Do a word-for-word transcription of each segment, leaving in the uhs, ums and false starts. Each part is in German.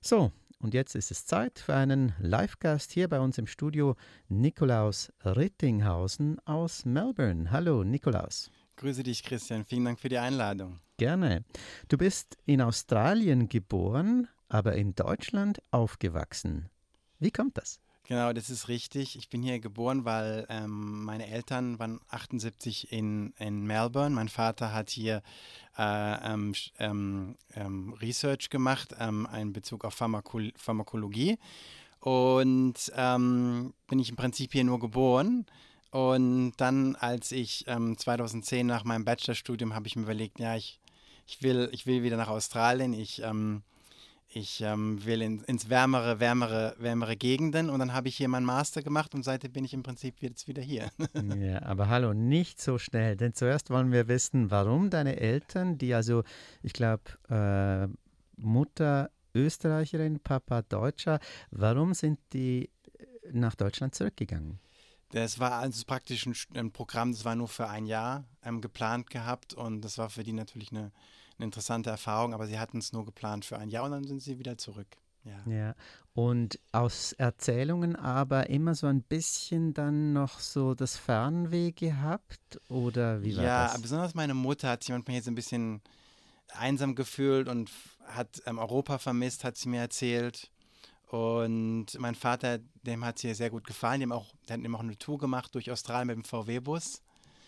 So, und jetzt ist es Zeit für einen Live-Gast hier bei uns im Studio, Nikolaus Rittinghausen aus Melbourne. Hallo, Nikolaus. Grüße dich, Christian. Vielen Dank für die Einladung. Gerne. Du bist in Australien geboren, aber in Deutschland aufgewachsen. Wie kommt das? Genau, das ist richtig. Ich bin hier geboren, weil ähm, meine Eltern waren achtundsiebzig in, in Melbourne. Mein Vater hat hier äh, ähm, sch- ähm, ähm, Research gemacht ähm, in Bezug auf Pharmakol Pharmakologie. Und ähm, bin ich im Prinzip hier nur geboren. Und dann, als ich ähm, zweitausendzehn nach meinem Bachelorstudium, habe ich mir überlegt, ja, ich, ich will, ich will wieder nach Australien. Ich ähm, Ich ähm, will in, ins wärmere, wärmere, wärmere Gegenden und dann habe ich hier meinen Master gemacht und seitdem bin ich im Prinzip jetzt wieder hier. Ja, aber hallo, nicht so schnell, denn zuerst wollen wir wissen, warum deine Eltern, die also, ich glaube, äh, Mutter Österreicherin, Papa Deutscher, warum sind die nach Deutschland zurückgegangen? Das war also praktisch ein, Sch- ein Programm, das war nur für ein Jahr ähm, geplant gehabt und das war für die natürlich eine, eine interessante Erfahrung, aber sie hatten es nur geplant für ein Jahr und dann sind sie wieder zurück. Ja. Ja, und aus Erzählungen aber immer so ein bisschen dann noch so das Fernweh gehabt oder wie war Ja, das? besonders meine Mutter hat sich manchmal hier so ein bisschen einsam gefühlt und f- hat ähm, Europa vermisst, hat sie mir erzählt. Und mein Vater, dem hat es hier sehr gut gefallen. Die haben auch, die hatten eben auch eine Tour gemacht durch Australien mit dem V W-Bus.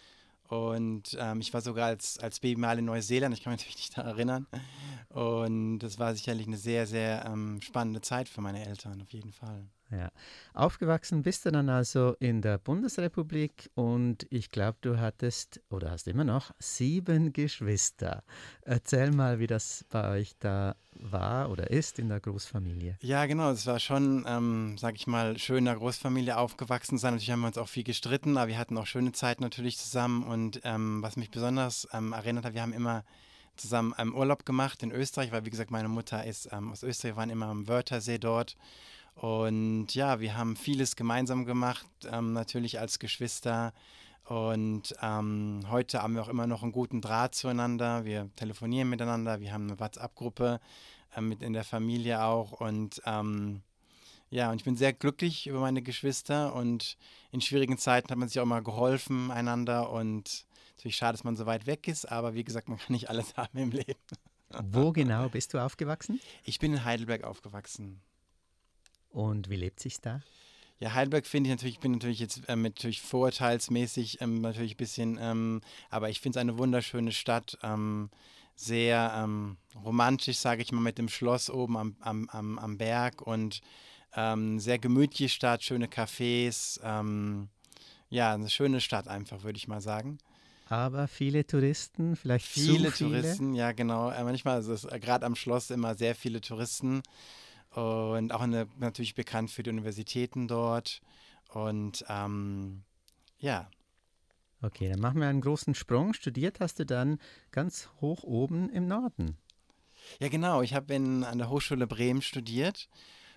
Und ähm, ich war sogar als, als Baby mal in Neuseeland, ich kann mich natürlich nicht daran erinnern. Und das war sicherlich eine sehr, sehr ähm, spannende Zeit für meine Eltern, auf jeden Fall. Ja. Aufgewachsen bist du dann also in der Bundesrepublik und ich glaube, du hattest oder hast immer noch sieben Geschwister. Erzähl mal, wie das bei euch da war oder ist in der Großfamilie. Ja, genau, es war schon, ähm, sag ich mal, schön in der Großfamilie aufgewachsen sein. Natürlich haben wir uns auch viel gestritten, aber wir hatten auch schöne Zeiten natürlich zusammen. Und ähm, was mich besonders ähm, erinnert hat, wir haben immer zusammen ähm, Urlaub gemacht in Österreich, weil wie gesagt, meine Mutter ist ähm, aus Österreich, wir waren immer am Wörthersee dort. Und ja, wir haben vieles gemeinsam gemacht, ähm, natürlich als Geschwister. Und ähm, heute haben wir auch immer noch einen guten Draht zueinander. Wir telefonieren miteinander, wir haben eine WhatsApp-Gruppe äh, mit in der Familie auch. Und ähm, ja, und ich bin sehr glücklich über meine Geschwister. Und in schwierigen Zeiten hat man sich auch mal geholfen einander. Und natürlich schade, dass man so weit weg ist, aber wie gesagt, man kann nicht alles haben im Leben. Wo genau bist du aufgewachsen Ich bin in Heidelberg aufgewachsen. und wie lebt sich da? Ja, Heidelberg finde ich natürlich, ich bin natürlich jetzt ähm, natürlich vorurteilsmäßig ähm, natürlich ein bisschen, ähm, aber ich finde es eine wunderschöne Stadt, ähm, sehr ähm, romantisch, sage ich mal, mit dem Schloss oben am, am, am, am Berg und ähm, sehr gemütliche Stadt, schöne Cafés, ähm, ja, eine schöne Stadt einfach, würde ich mal sagen. Aber viele Touristen, vielleicht zu Viele viele? Touristen, ja genau, äh, manchmal ist es äh, gerade am Schloss immer sehr viele Touristen und auch eine, natürlich bekannt für die Universitäten dort und ähm, ja, Okay, dann machen wir einen großen Sprung. Studiert hast du dann ganz hoch oben im Norden. ja genau. Ich habe in an der Hochschule Bremen studiert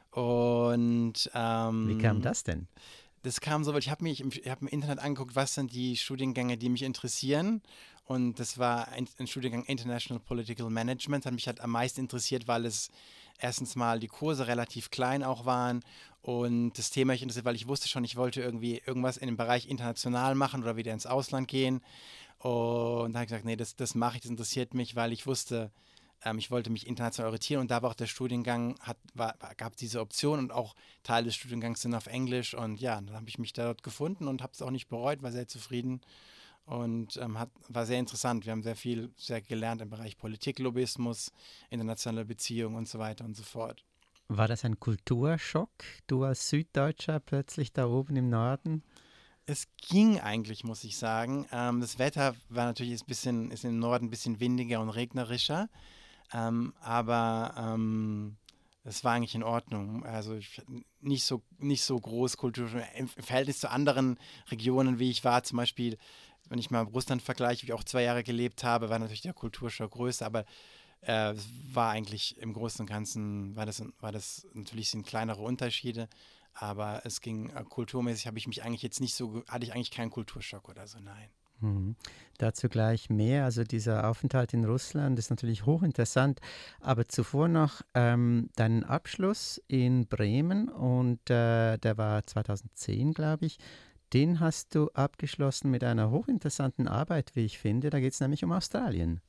und Wie kam ähm, das denn? das kam so, weil ich habe mich im, ich habe im Internet angeguckt, was sind die Studiengänge, die mich interessieren. Und das war ein, ein Studiengang International Political Management. Hat mich halt am meisten interessiert, weil es erstens mal die Kurse relativ klein auch waren und das Thema mich interessiert, weil ich wusste schon, ich wollte irgendwie irgendwas in dem Bereich international machen oder wieder ins Ausland gehen. Und da habe ich gesagt, nee, das, das mache ich, das interessiert mich, weil ich wusste, ähm, ich wollte mich international orientieren und da war auch der Studiengang, hat, war, gab diese Option und auch Teile des Studiengangs sind auf Englisch und ja, dann habe ich mich da dort gefunden und habe es auch nicht bereut, war sehr zufrieden und ähm, hat, war sehr interessant. Wir haben sehr viel sehr gelernt im Bereich Politik, Lobbyismus, internationale Beziehungen und so weiter und so fort. War das ein Kulturschock? Du als Süddeutscher plötzlich da oben im Norden? Es ging eigentlich, muss ich sagen. Ähm, das Wetter war natürlich ist bisschen, ist im Norden ein bisschen windiger und regnerischer. Ähm, aber ähm, es war eigentlich in Ordnung. Also ich, nicht so, nicht so groß Kultur im Verhältnis zu anderen Regionen, wie ich war. Zum Beispiel, wenn ich mal Russland vergleiche, wie ich auch zwei Jahre gelebt habe, war natürlich der Kulturschock größer. Aber äh, es war eigentlich im Großen und Ganzen, war das, war das natürlich sind kleinere Unterschiede. Aber es ging äh, kulturmäßig, habe ich mich eigentlich jetzt nicht so, ge- hatte ich eigentlich keinen Kulturschock oder so, nein. Mhm. Dazu gleich mehr. Also dieser Aufenthalt in Russland ist natürlich hochinteressant. Aber zuvor noch ähm, deinen Abschluss in Bremen und äh, der war zweitausendzehn, glaube ich. Den hast du abgeschlossen mit einer hochinteressanten Arbeit, wie ich finde. Da geht es nämlich um Australien.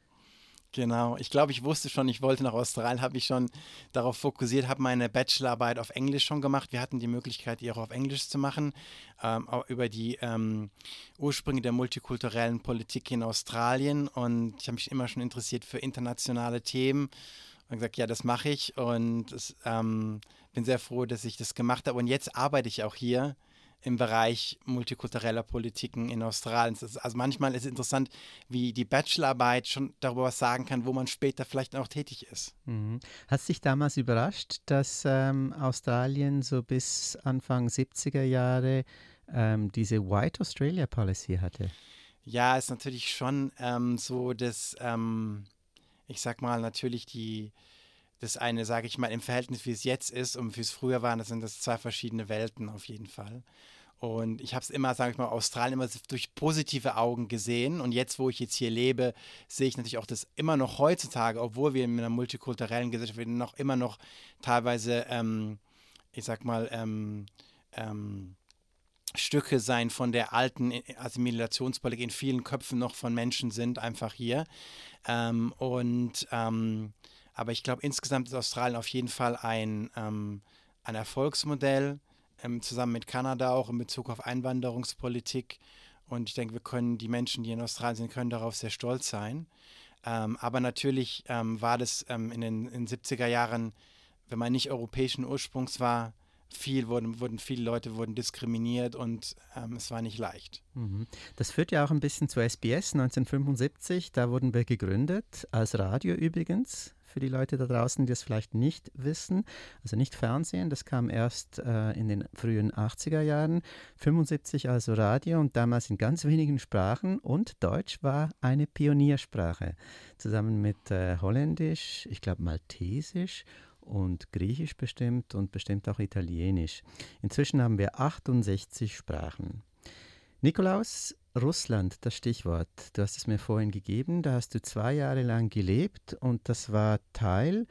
Genau, ich glaube, ich wusste schon, ich wollte nach Australien, habe mich schon darauf fokussiert, habe meine Bachelorarbeit auf Englisch schon gemacht. Wir hatten die Möglichkeit, die auch auf Englisch zu machen, ähm, auch über die ähm, Ursprünge der multikulturellen Politik in Australien. Und ich habe mich immer schon interessiert für internationale Themen und gesagt, ja, das mache ich und es, ähm, bin sehr froh, dass ich das gemacht habe. Und jetzt arbeite ich auch hier im Bereich multikultureller Politiken in Australien. Das ist, also manchmal ist es interessant, wie die Bachelorarbeit schon darüber was sagen kann, wo man später vielleicht auch tätig ist. Mhm. Hat es dich damals überrascht, dass ähm, Australien so bis Anfang siebziger Jahre ähm, diese White Australia Policy hatte? Ja, ist natürlich schon ähm, so, dass ähm, ich sag mal, natürlich die, das eine, sage ich mal, im Verhältnis, wie es jetzt ist und wie es früher war, das sind das zwei verschiedene Welten auf jeden Fall. Und ich habe es immer, sage ich mal, Australien immer durch positive Augen gesehen. Und jetzt, wo ich jetzt hier lebe, sehe ich natürlich auch, dass immer noch heutzutage, obwohl wir in einer multikulturellen Gesellschaft sind, noch immer noch teilweise, ähm, ich sag mal, ähm, ähm, Stücke sein von der alten Assimilationspolitik in vielen Köpfen noch von Menschen sind, einfach hier. Ähm, und ähm, aber ich glaube, insgesamt ist Australien auf jeden Fall ein, ähm, ein Erfolgsmodell, ähm, zusammen mit Kanada auch in Bezug auf Einwanderungspolitik. Und ich denke, wir können, die Menschen, die in Australien sind, können darauf sehr stolz sein. Ähm, aber natürlich ähm, war das ähm, in den in siebziger Jahren, wenn man nicht europäischen Ursprungs war, viel wurden, wurden viele Leute wurden diskriminiert und ähm, es war nicht leicht. Mhm. Das führt ja auch ein bisschen zu S B S neunzehnhundertfünfundsiebzig. Da wurden wir gegründet, als Radio übrigens, für die Leute da draußen, die es vielleicht nicht wissen. Also nicht Fernsehen, das kam erst äh, in den frühen achtziger Jahren. fünfundsiebzig also Radio und damals in ganz wenigen Sprachen und Deutsch war eine Pioniersprache. Zusammen mit äh, Holländisch, ich glaube Maltesisch und Griechisch bestimmt und bestimmt auch Italienisch. Inzwischen haben wir achtundsechzig Sprachen. Nikolaus, Russland, das Stichwort. Du hast es mir vorhin gegeben, da hast du zwei Jahre lang gelebt und das war Teil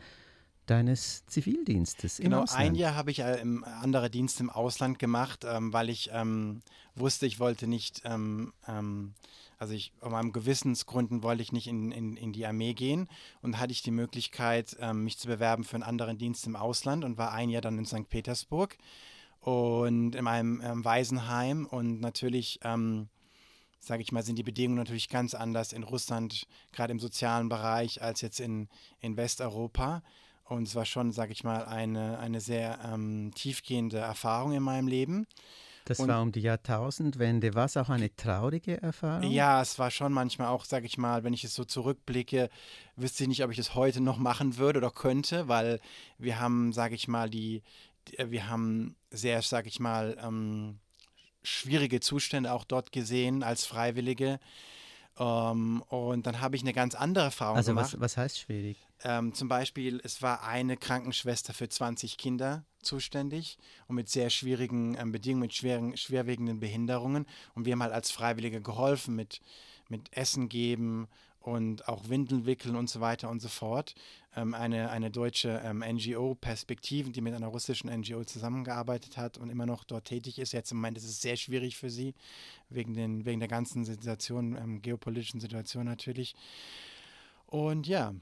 deines Zivildienstes im Genau, ein Ausland. Jahr habe ich äh, im, andere Dienste im Ausland gemacht, ähm, weil ich ähm, wusste, ich wollte nicht, ähm, ähm, also ich, aus meinem Gewissensgründen wollte ich nicht in, in, in die Armee gehen und hatte ich die Möglichkeit, ähm, mich zu bewerben für einen anderen Dienst im Ausland und war ein Jahr dann in Sankt Petersburg und in einem ähm, Waisenheim und natürlich, ähm, sage ich mal, sind die Bedingungen natürlich ganz anders in Russland, gerade im sozialen Bereich, als jetzt in, in Westeuropa. Und es war schon, sage ich mal, eine, eine sehr ähm, tiefgehende Erfahrung in meinem Leben. Das Und war um die Jahrtausendwende. War es auch eine traurige Erfahrung? ja, es war schon manchmal auch, sage ich mal, wenn ich es so zurückblicke, wüsste ich nicht, ob ich das heute noch machen würde oder könnte, weil wir haben, sage ich mal, die, die wir haben sehr, sage ich mal, ähm, schwierige Zustände auch dort gesehen als Freiwillige. Ähm, und dann habe ich eine ganz andere Erfahrung Also gemacht. was, was heißt schwierig? Ähm, zum Beispiel, es war eine Krankenschwester für zwanzig Kinder zuständig und mit sehr schwierigen ähm, Bedingungen, mit schweren, schwerwiegenden Behinderungen. Und wir haben halt als Freiwillige geholfen mit, mit Essen geben und auch Windeln wickeln und so weiter und so fort. Ähm, eine, eine deutsche ähm, N G O, Perspektiven, die mit einer russischen N G O zusammengearbeitet hat und immer noch dort tätig ist. Jetzt im Moment ist es sehr schwierig für sie, wegen, den, wegen der ganzen Situation, ähm, geopolitischen Situation natürlich. Und ja,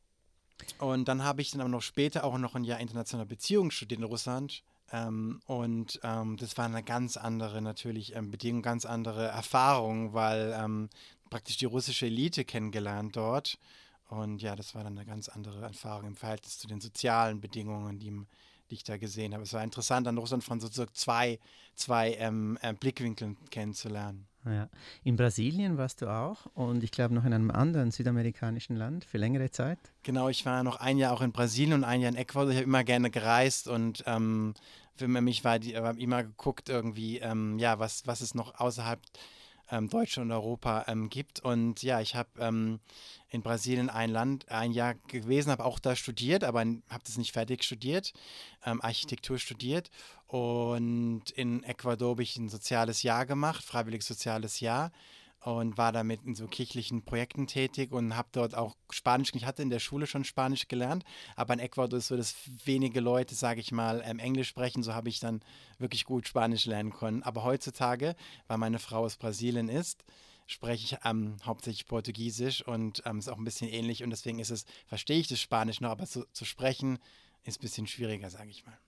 und dann habe ich dann aber noch später auch noch ein Jahr internationale Beziehungen studiert in Russland. Ähm, und ähm, das war eine ganz andere natürlich ähm, Bedingung, ganz andere Erfahrung, weil ähm, praktisch die russische Elite kennengelernt dort. Und ja, das war dann eine ganz andere Erfahrung im Verhältnis zu den sozialen Bedingungen, die, die ich da gesehen habe. Es war interessant, an Russland von sozusagen zwei, zwei ähm, äh, Blickwinkeln kennenzulernen. Ja. In Brasilien warst du auch und ich glaube noch in einem anderen südamerikanischen Land für längere Zeit. Genau, ich war noch ein Jahr auch in Brasilien und ein Jahr in Ecuador. Ich habe immer gerne gereist und ähm, für mich war die, habe immer geguckt irgendwie, ähm, ja, was, was es noch außerhalb ähm, Deutschland und Europa ähm, gibt. Und ja, ich habe ähm, in Brasilien ein Land, ein Jahr gewesen, habe auch da studiert, aber habe das nicht fertig studiert, ähm, Architektur studiert. Und in Ecuador habe ich ein soziales Jahr gemacht, freiwilliges soziales Jahr. und war damit in so kirchlichen Projekten tätig und habe dort auch Spanisch, ich hatte in der Schule schon Spanisch gelernt, aber in Ecuador ist so, dass wenige Leute, sage ich mal, ähm, Englisch sprechen, so habe ich dann wirklich gut Spanisch lernen können. Aber heutzutage, weil meine Frau aus Brasilien ist, spreche ich ähm, hauptsächlich Portugiesisch und ähm, ist auch ein bisschen ähnlich und deswegen ist es, verstehe ich das Spanisch noch, aber zu, zu sprechen ist ein bisschen schwieriger, sage ich mal.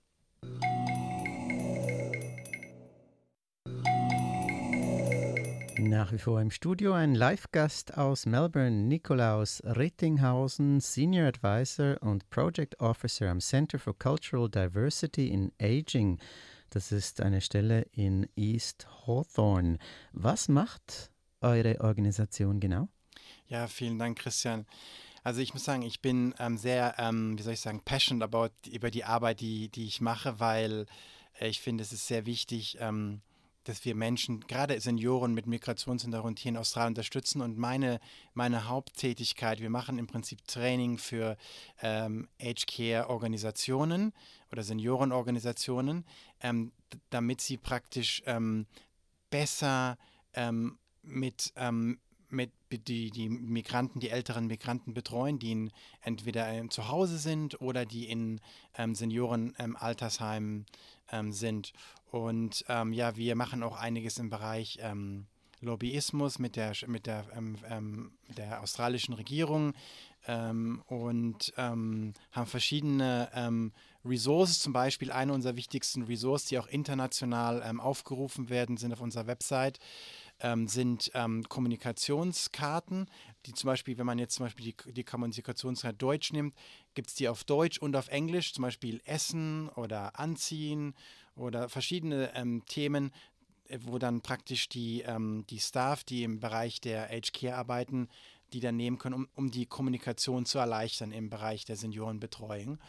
Nach wie vor im Studio ein Live-Gast aus Melbourne, Nikolaus Rittinghausen, Senior Advisor und Project Officer am Center for Cultural Diversity in Aging. Das ist eine Stelle in East Hawthorne. Was macht eure Organisation genau? Ja, vielen Dank, Christian. Also ich muss sagen, ich bin ähm, sehr, ähm, wie soll ich sagen, passionate about, über die Arbeit, die, die ich mache, weil äh, ich finde, es ist sehr wichtig, ähm, dass wir Menschen, gerade Senioren mit Migrationshintergrund hier in Australien unterstützen. Und meine, meine Haupttätigkeit, wir machen im Prinzip Training für ähm, Aged Care Organisationen oder Seniorenorganisationen, ähm, d- damit sie praktisch ähm, besser ähm, mit, ähm, mit die, die Migranten, die älteren Migranten betreuen, die in, entweder ähm, zu Hause sind oder die in ähm, Senioren-Altersheimen ähm, sind. Und ähm, ja, wir machen auch einiges im Bereich ähm, Lobbyismus mit der, mit der, ähm, ähm, mit der australischen Regierung ähm, und ähm, haben verschiedene ähm, Resources, zum Beispiel eine unserer wichtigsten Resources, die auch international ähm, aufgerufen werden, sind auf unserer Website, ähm, sind ähm, Kommunikationskarten, die zum Beispiel, wenn man jetzt zum Beispiel die, die Kommunikationskarte Deutsch nimmt, gibt es die auf Deutsch und auf Englisch, zum Beispiel Essen oder Anziehen oder verschiedene ähm, Themen, äh, wo dann praktisch die, ähm, die Staff, die im Bereich der Aged Care arbeiten, die dann nehmen können, um, um die Kommunikation zu erleichtern im Bereich der Seniorenbetreuung.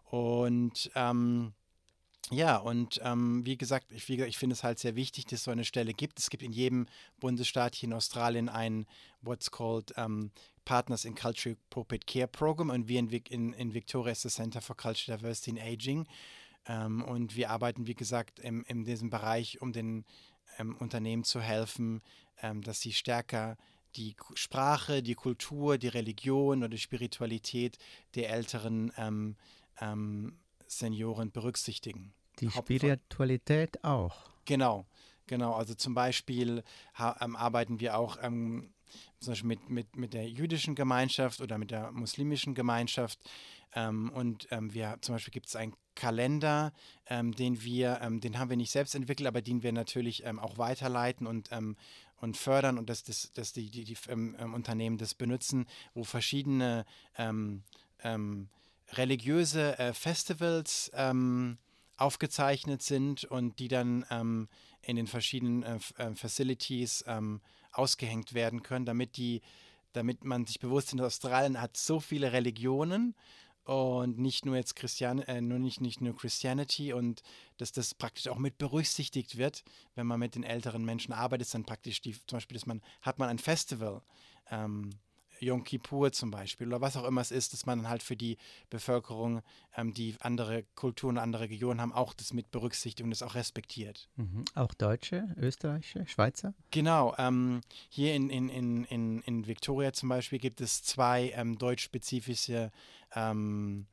Und ähm, ja, und ähm, wie gesagt, ich, wie gesagt, ich finde es halt sehr wichtig, dass es so eine Stelle gibt. Es gibt in jedem Bundesstaat hier in Australien ein what's called um, Partners in Culture Appropriate Care Program und wir in, Vic- in, in Victoria ist das Center for Cultural Diversity in Aging. Ähm, und wir arbeiten, wie gesagt, im, in diesem Bereich, um den ähm, Unternehmen zu helfen, ähm, dass sie stärker die K- Sprache, die Kultur, die Religion oder die Spiritualität der älteren ähm, ähm, Senioren berücksichtigen. Die Haupt, Spiritualität auch. Genau, genau. Also zum Beispiel ha, ähm, arbeiten wir auch ähm, zum Beispiel mit, mit, mit der jüdischen Gemeinschaft oder mit der muslimischen Gemeinschaft. Ähm, und ähm, wir zum Beispiel gibt es einen Kalender, ähm, den wir, ähm, den haben wir nicht selbst entwickelt, aber den wir natürlich ähm, auch weiterleiten und, ähm, und fördern und dass, dass, dass die, die, die ähm, ähm, Unternehmen das benutzen, wo verschiedene ähm, ähm, religiöse äh, Festivals ähm, aufgezeichnet sind und die dann ähm, in den verschiedenen äh, F- äh, Facilities ähm, ausgehängt werden können, damit die, damit man sich bewusst ist, Australien hat so viele Religionen und nicht nur jetzt Christian, äh, nur nicht, nicht nur Christianity und dass das praktisch auch mit berücksichtigt wird, wenn man mit den älteren Menschen arbeitet, ist dann praktisch die, zum Beispiel, dass man, hat man ein Festival, ähm, Yom Kippur zum Beispiel oder was auch immer es ist, dass man halt für die Bevölkerung, ähm, die andere Kulturen, andere Regionen haben, auch das mit berücksichtigt und das auch respektiert. Mhm. Auch Deutsche, Österreicher, Schweizer? Genau, ähm, hier in, in, in, in, in Victoria zum Beispiel gibt es zwei ähm, deutschspezifische ähm,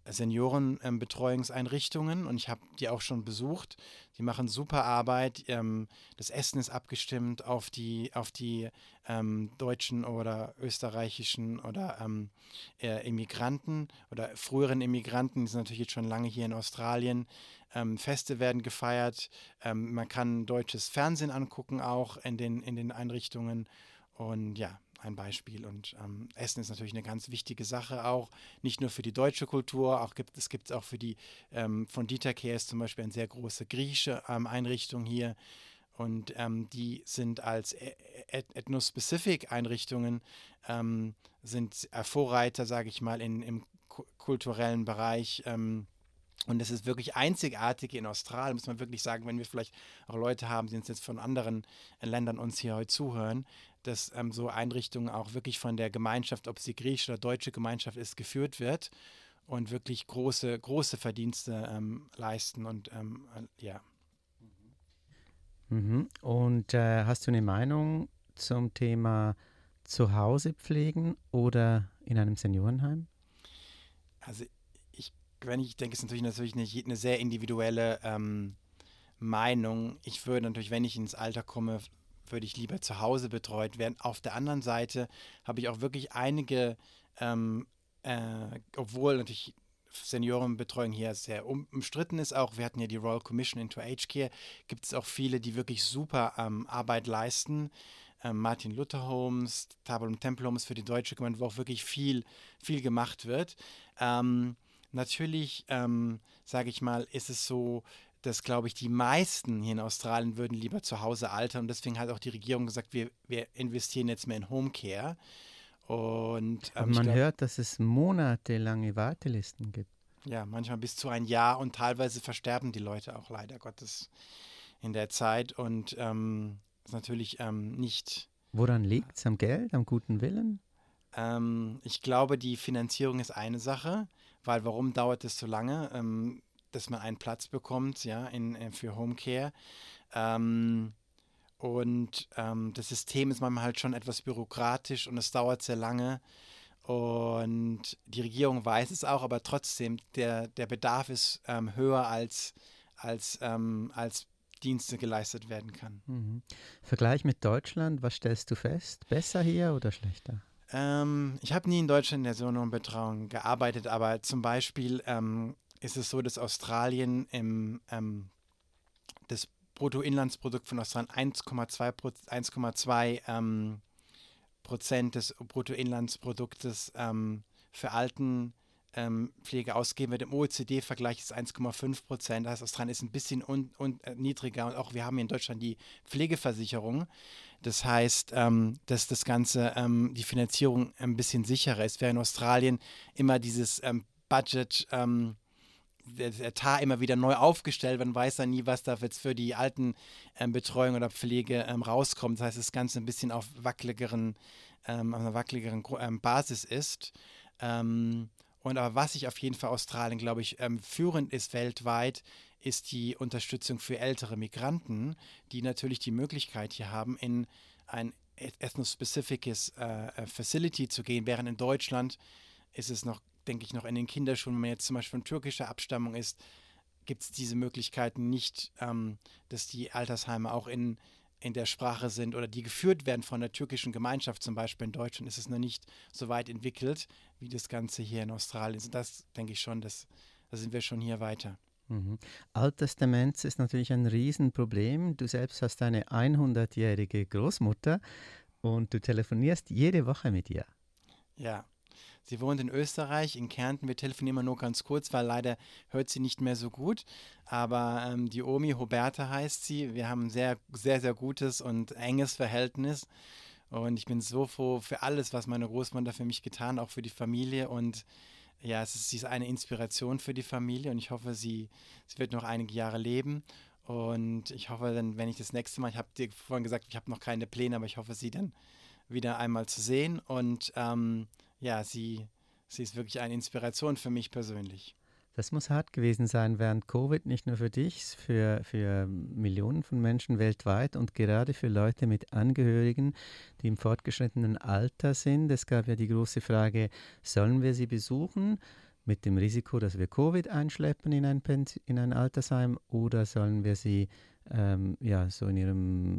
Seniorenbetreuungseinrichtungen ähm, und ich habe die auch schon besucht. Die machen super Arbeit. Ähm, das Essen ist abgestimmt auf die, auf die ähm, deutschen oder österreichischen oder ähm, äh, Immigranten oder früheren Immigranten, die sind natürlich jetzt schon lange hier in Australien. Ähm, Feste werden gefeiert. Ähm, man kann deutsches Fernsehen angucken, auch in den, in den Einrichtungen. Und ja, ein Beispiel. Und ähm, Essen ist natürlich eine ganz wichtige Sache auch, nicht nur für die deutsche Kultur, auch gibt, es gibt es auch für die, ähm, von Dieter Care ist zum Beispiel eine sehr große griechische ähm, Einrichtung hier. Und ähm, die sind als e- e- Ethno-Specific-Einrichtungen, ähm, sind äh, Vorreiter, sage ich mal, in, im ku- kulturellen Bereich. Ähm, und es ist wirklich einzigartig in Australien, muss man wirklich sagen, wenn wir vielleicht auch Leute haben, die uns jetzt von anderen äh, Ländern uns hier heute zuhören, dass ähm, so Einrichtungen auch wirklich von der Gemeinschaft, ob sie griechische oder deutsche Gemeinschaft ist, geführt wird und wirklich große, große Verdienste ähm, leisten. Und ähm, äh, ja. Mhm. Und äh, hast du eine Meinung zum Thema Zuhause pflegen oder in einem Seniorenheim? Also ich, wenn ich denke, es ist natürlich, natürlich eine, eine sehr individuelle ähm, Meinung. Ich würde natürlich, wenn ich ins Alter komme, würde ich lieber zu Hause betreut werden. Auf der anderen Seite habe ich auch wirklich einige, ähm, äh, obwohl natürlich Seniorenbetreuung hier sehr um, umstritten ist auch, wir hatten ja die Royal Commission into Aged Care, gibt es auch viele, die wirklich super ähm, Arbeit leisten. Ähm, Martin Luther Homes, Tabor und Temple Homes für die deutsche Gemeinde, wo auch wirklich viel, viel gemacht wird. Ähm, natürlich, ähm, sage ich mal, ist es so, dass, glaube ich, die meisten hier in Australien würden lieber zu Hause altern und deswegen hat auch die Regierung gesagt, wir, wir investieren jetzt mehr in Homecare und Aber ähm, ich man glaube, hört, dass es monatelange Wartelisten gibt. ja, manchmal bis zu ein Jahr und teilweise versterben die Leute auch leider Gottes in der Zeit und ähm, ist natürlich ähm, nicht, Woran liegt es? Am Geld, am guten Willen? ähm, ich glaube, die Finanzierung ist eine Sache, weil warum dauert es so lange, ähm, dass man einen Platz bekommt, ja, in, äh, für Homecare. Ähm, Und ähm, das System ist manchmal halt schon etwas bürokratisch und es dauert sehr lange. Und die Regierung weiß es auch, aber trotzdem, der, der Bedarf ist ähm, höher als, als, ähm, als Dienste geleistet werden kann. Mhm. Vergleich mit Deutschland, was stellst du fest? Besser hier oder schlechter? Ähm, ich habe nie in Deutschland in der Seniorenbetreuung gearbeitet, aber zum Beispiel ähm, ist es so, dass Australien im ähm, das Bruttoinlandsprodukt von Australien eins Komma zwei Prozent, eins Komma zwei ähm, Prozent des Bruttoinlandsproduktes ähm, für Altenpflege ähm, ausgeben wird. Im O E C D-Vergleich ist eins Komma fünf Prozent. Das heißt, Australien ist ein bisschen un, un, äh, niedriger und auch wir haben hier in Deutschland die Pflegeversicherung. Das heißt, ähm, dass das Ganze, ähm, die Finanzierung ein bisschen sicherer ist, während in Australien immer dieses ähm, Budget ähm, der, der Etat immer wieder neu aufgestellt. Man weiß dann nie, was da jetzt für die alten ähm, Betreuung oder Pflege ähm, rauskommt. Das heißt, das Ganze ein bisschen auf wackeligeren, ähm, auf einer wackeligeren ähm, Basis ist. Ähm, und aber was sich auf jeden Fall Australien, glaube ich, ähm, führend ist weltweit, ist die Unterstützung für ältere Migranten, die natürlich die Möglichkeit hier haben, in ein ethnospezifisches äh, Facility zu gehen, während in Deutschland ist es noch, denke ich, noch in den Kinderschuhen, wenn man jetzt zum Beispiel von türkischer Abstammung ist, gibt es diese Möglichkeiten nicht, ähm, dass die Altersheime auch in, in der Sprache sind oder die geführt werden von der türkischen Gemeinschaft. Zum Beispiel in Deutschland ist es noch nicht so weit entwickelt, wie das Ganze hier in Australien ist. Das denke ich schon, dass, da sind wir schon hier weiter. Mhm. Altersdemenz ist natürlich ein Riesenproblem. Du selbst hast eine hundertjährige Großmutter und du telefonierst jede Woche mit ihr. Ja. Sie wohnt in Österreich, in Kärnten. Wir telefonieren immer nur ganz kurz, weil leider hört sie nicht mehr so gut. Aber ähm, die Omi, Huberta heißt sie. Wir haben ein sehr, sehr, sehr gutes und enges Verhältnis. Und ich bin so froh für alles, was meine Großmutter für mich getan, auch für die Familie. Und ja, es ist, sie ist eine Inspiration für die Familie und ich hoffe, sie, sie wird noch einige Jahre leben. Und ich hoffe dann, wenn ich das nächste Mal, ich habe dir vorhin gesagt, ich habe noch keine Pläne, aber ich hoffe, sie dann wieder einmal zu sehen. Und ähm, ja, sie, sie ist wirklich eine Inspiration für mich persönlich. Das muss hart gewesen sein während Covid, nicht nur für dich, für, für Millionen von Menschen weltweit und gerade für Leute mit Angehörigen, die im fortgeschrittenen Alter sind. Es gab ja die große Frage, sollen wir sie besuchen mit dem Risiko, dass wir Covid einschleppen in ein, Pens in ein Altersheim oder sollen wir sie ähm, ja, so in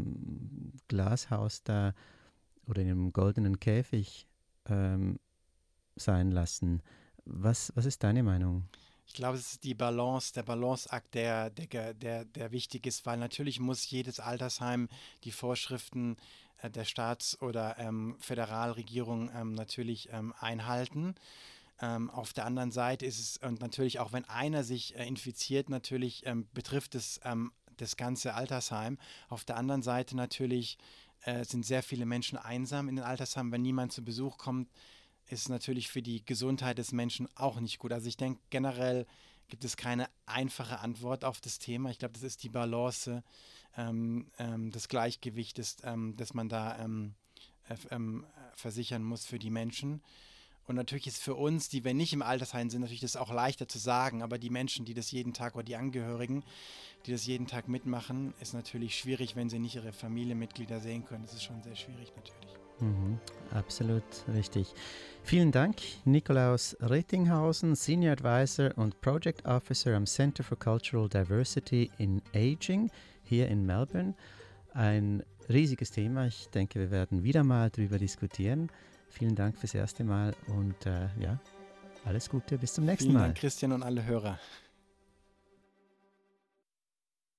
ihrem Glashaus da oder in ihrem goldenen Käfig ähm, sein lassen? Was, was ist deine Meinung? Ich glaube, es ist die Balance, der Balanceakt, der, der, der, der wichtig ist, weil natürlich muss jedes Altersheim die Vorschriften äh, der Staats- oder ähm, Föderalregierung ähm, natürlich ähm, einhalten. Ähm, auf der anderen Seite ist es, und natürlich auch wenn einer sich äh, infiziert, natürlich ähm, betrifft es ähm, das ganze Altersheim. Auf der anderen Seite natürlich äh, sind sehr viele Menschen einsam in den Altersheimen. Wenn niemand zu Besuch kommt, ist natürlich für die Gesundheit des Menschen auch nicht gut. Also ich denke, generell gibt es keine einfache Antwort auf das Thema. Ich glaube, das ist die Balance, ähm, ähm, das Gleichgewicht, ist, ähm, das man da ähm, äh, ähm, versichern muss für die Menschen. Und natürlich ist für uns, die wir nicht im Altersheim sind, natürlich das auch leichter zu sagen. Aber die Menschen, die das jeden Tag oder die Angehörigen, die das jeden Tag mitmachen, ist natürlich schwierig, wenn sie nicht ihre Familienmitglieder sehen können. Das ist schon sehr schwierig natürlich. Mhm, absolut richtig. Vielen Dank, Nikolaus Rettinghausen, Senior Advisor und Project Officer am Center for Cultural Diversity in Aging hier in Melbourne. Ein riesiges Thema. Ich denke, wir werden wieder mal darüber diskutieren. Vielen Dank fürs erste Mal und äh, ja, alles Gute, bis zum nächsten Vielen Mal. Dank, Christian und alle Hörer.